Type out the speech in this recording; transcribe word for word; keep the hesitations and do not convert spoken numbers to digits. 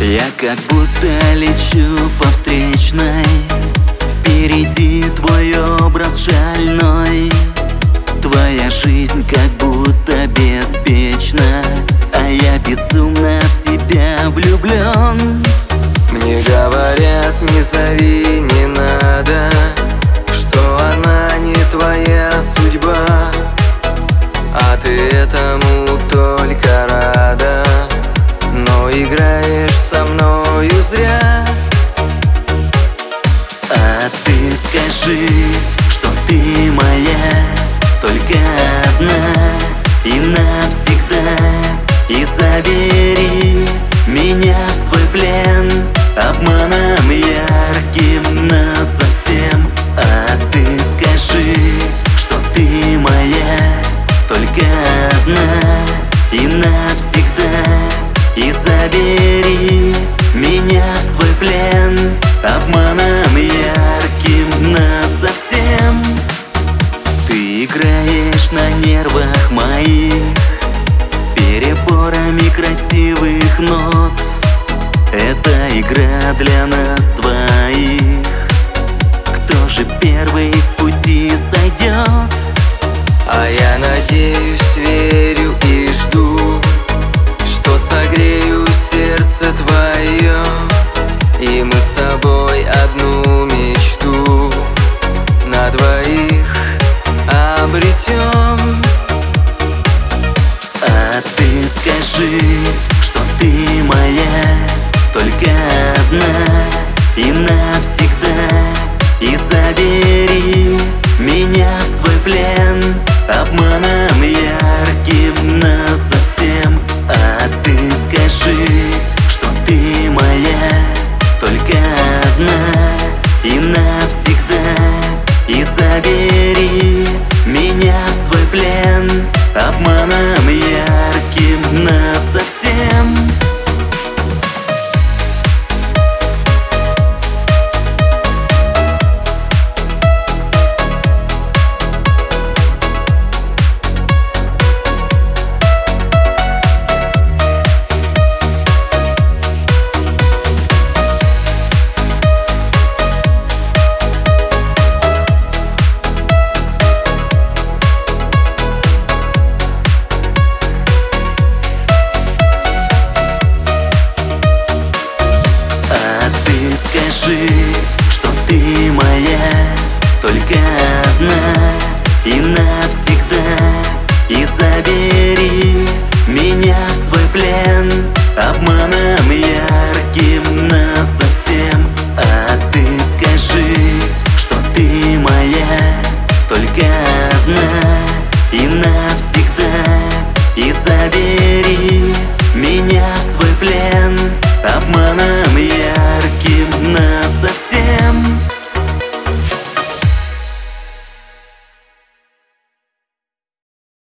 Я как будто лечу по встречной, впереди твой образ шальной. Твоя жизнь как будто беспечна, а я безумно в тебя влюблен. Мне говорят, не зови, не надо, что она не твоя судьба, а ты этому только рада, но играешь со мною зря. А ты скажи, что ты моя, только одна и навсегда, и забери меня в свой плен обманом ярким насовсем. А ты скажи, что ты моя, только одна и навсегда, и забери меня в свой плен обманом ярким насовсем. Ты играешь на нервах моих переборами красивых нот. Это игра для нас двоих. Кто же первый с пути сойдет? А я надеюсь, верю и жду, что согрею сердце твое, и мы с тобой одну мечту на двоих обретем. А ты скажи, что ты моя, только одна и навсегда, и забери меня в свой плен обманом ярким насовсем. А ты скажи, что ты моя, только одна и навсегда, и забери меня в свой плен обманом ярким насовсем. Скажи, что ты моя, только одна и навсегда, и забери меня в свой плен обманом ярким насовсем. А ты скажи, что ты моя, только одна и навсегда, и забери меня в свой плен обманом ярким насовсем.